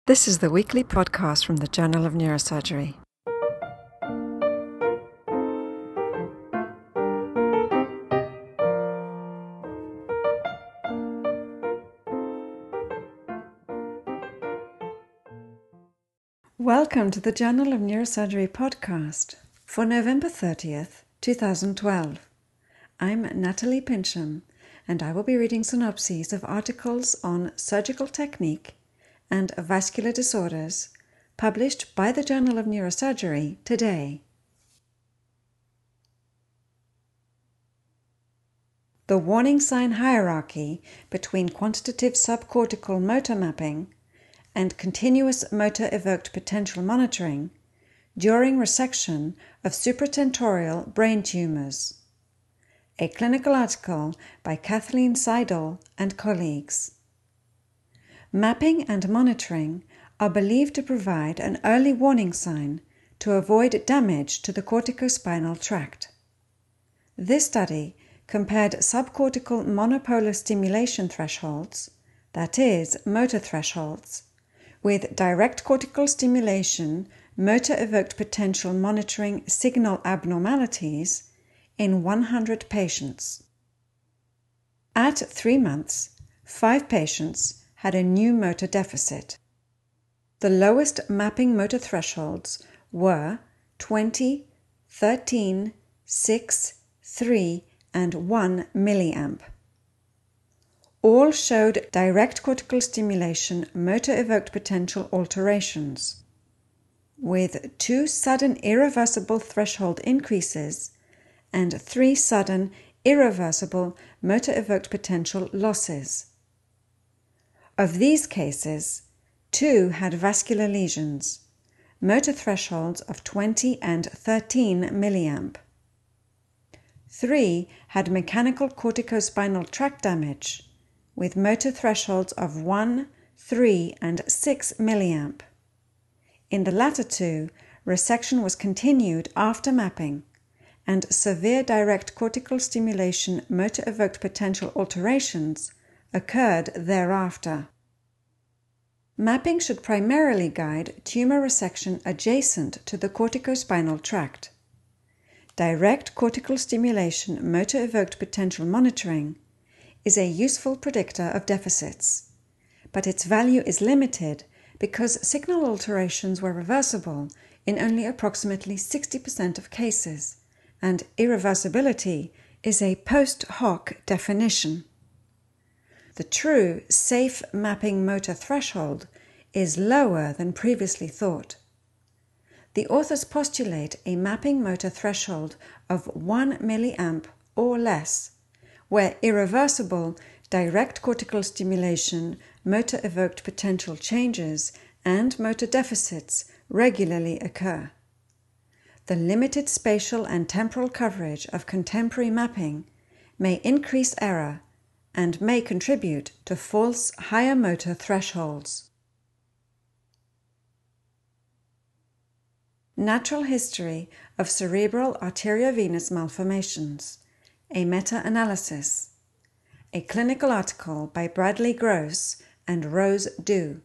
This is the weekly podcast from the Journal of Neurosurgery. Welcome to the Journal of Neurosurgery podcast for November 30th, 2012. I'm Natalie Pincham, and I will be reading synopses of articles on surgical technique and vascular disorders published by the Journal of Neurosurgery today. The warning sign hierarchy between quantitative subcortical motor mapping and continuous motor evoked potential monitoring during resection of supratentorial brain tumors. A clinical article by Kathleen Seidel and colleagues. Mapping and monitoring are believed to provide an early warning sign to avoid damage to the corticospinal tract. This study compared subcortical monopolar stimulation thresholds, that is, motor thresholds, with direct cortical stimulation motor evoked potential monitoring signal abnormalities in 100 patients. At 3 months, 5 patients had a new motor deficit. The lowest mapping motor thresholds were 20, 13, 6, 3, and 1 milliamp. All showed direct cortical stimulation motor evoked potential alterations, with 2 sudden irreversible threshold increases and 3 sudden irreversible motor evoked potential losses. Of these cases, 2 had vascular lesions, motor thresholds of 20 and 13 milliamp. 3 had mechanical corticospinal tract damage, with motor thresholds of 1, 3, and 6 milliamp. In the latter 2, resection was continued after mapping, and severe direct cortical stimulation motor evoked potential alterations occurred thereafter. Mapping should primarily guide tumor resection adjacent to the corticospinal tract. Direct cortical stimulation motor evoked potential monitoring is a useful predictor of deficits, but its value is limited because signal alterations were reversible in only approximately 60% of cases, and irreversibility is a post hoc definition. The true safe mapping motor threshold is lower than previously thought. The authors postulate a mapping motor threshold of 1 milliamp or less, where irreversible direct cortical stimulation motor evoked potential changes and motor deficits regularly occur. The limited spatial and temporal coverage of contemporary mapping may increase error and may contribute to false higher motor thresholds. Natural History of Cerebral Arteriovenous Malformations, a meta-analysis, a clinical article by Bradley Gross and Rose Du.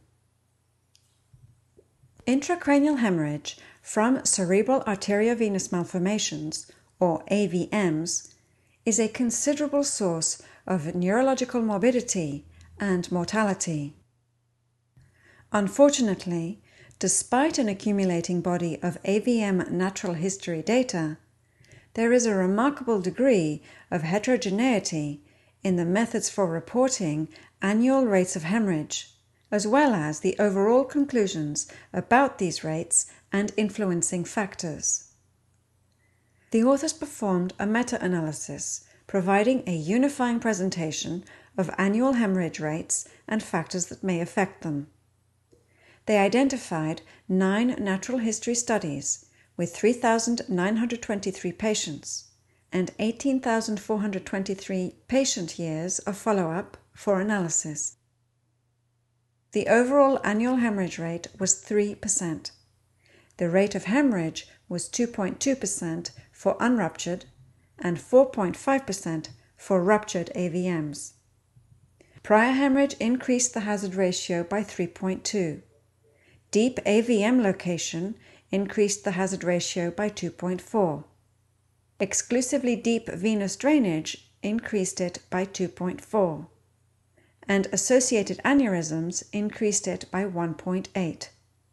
Intracranial hemorrhage from cerebral arteriovenous malformations, or AVMs, is a considerable source of neurological morbidity and mortality. Unfortunately, despite an accumulating body of AVM natural history data, there is a remarkable degree of heterogeneity in the methods for reporting annual rates of hemorrhage, as well as the overall conclusions about these rates and influencing factors. The authors performed a meta-analysis providing a unifying presentation of annual hemorrhage rates and factors that may affect them. They identified 9 natural history studies with 3,923 patients and 18,423 patient years of follow-up for analysis. The overall annual hemorrhage rate was 3%. The rate of hemorrhage was 2.2% for unruptured and 4.5% for ruptured AVMs. Prior hemorrhage increased the hazard ratio by 3.2. deep AVM location increased the hazard ratio by 2.4. Exclusively deep venous drainage increased it by 2.4. And associated aneurysms increased it by 1.8.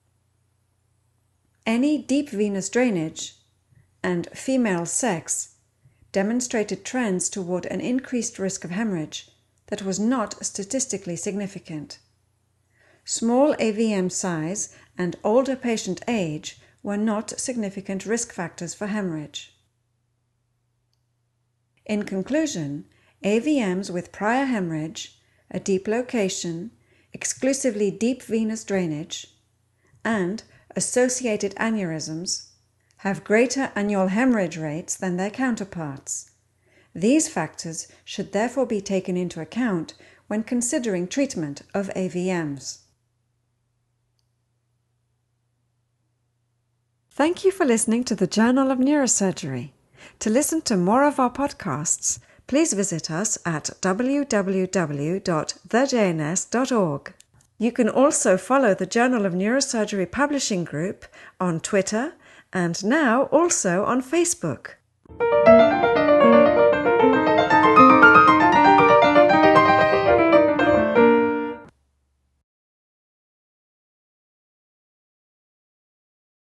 Any deep venous drainage and female sex demonstrated trends toward an increased risk of hemorrhage that was not statistically significant. Small AVM size and older patient age were not significant risk factors for hemorrhage. In conclusion, AVMs with prior hemorrhage, a deep location, exclusively deep venous drainage, and associated aneurysms have greater annual hemorrhage rates than their counterparts. These factors should therefore be taken into account when considering treatment of AVMs. Thank you for listening to the Journal of Neurosurgery. To listen to more of our podcasts, please visit us at www.thejns.org. You can also follow the Journal of Neurosurgery Publishing Group on Twitter and now also on Facebook.